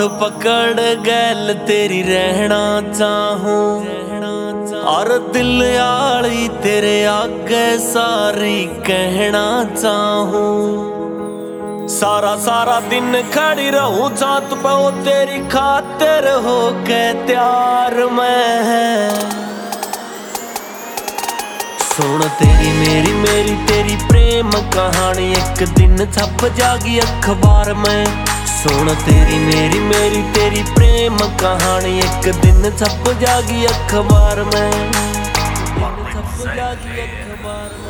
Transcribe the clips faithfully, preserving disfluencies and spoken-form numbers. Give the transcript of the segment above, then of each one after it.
और पकड़ गैल तेरी रहना चाहूं, और दिल आली तेरे आगे सारी कहना चाहूं। सारा सारा दिन खड़ी रहूं चाँद पे वो तेरी खातिर हो के त्यार मैं। सुन तेरी मेरी मेरी तेरी प्रेम कहानी एक दिन छप जागी अखबार में। सुन तेरी मेरी मेरी तेरी प्रेम कहानी एक दिन छप जागी अखबार में, छप जागी अखबार में।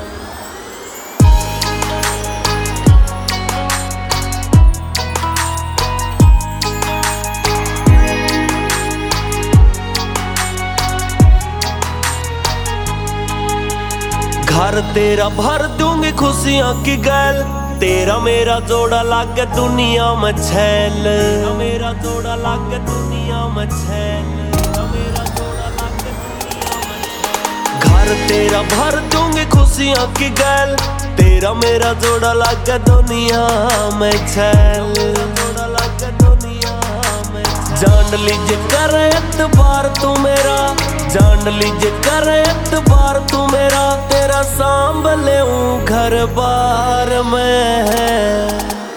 घर तेरा भर दूंगी खुशियां की गैल, तेरा मेरा जोड़ा लागे दुनिया में छैल, मेरा जोड़ा लागे दुनिया में छैल, मेरा जोड़ा लागे दुनिया में छैल। घर तेरा भर दूंगी खुशियां की गैल, तेरा मेरा जोड़ा लागे दुनिया में छैल, जोड़ा लागे दुनिया में छैल। जान लीजिए कर एतबार तू मेरा, जान लीजिए कर एतबार तू मेरा, तेरा सांभ ले घर बार में।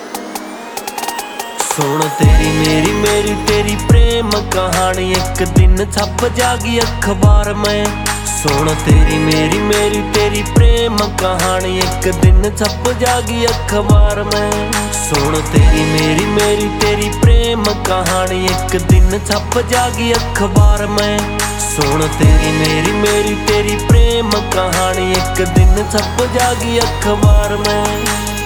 सुन तेरी मेरी मेरी तेरी प्रेम कहानी एक दिन छप जागी अखबार में। सुन तेरी मेरी मेरी तेरी प्रेम कहानी एक दिन छप जागी अखबार में। सुन तेरी मेरी मेरी तेरी प्रेम कहानी एक दिन छप जागी अखबार में। सुन तेरी मेरी मेरी तेरी प्रेम कहानी एक दिन छप जागी अखबार में।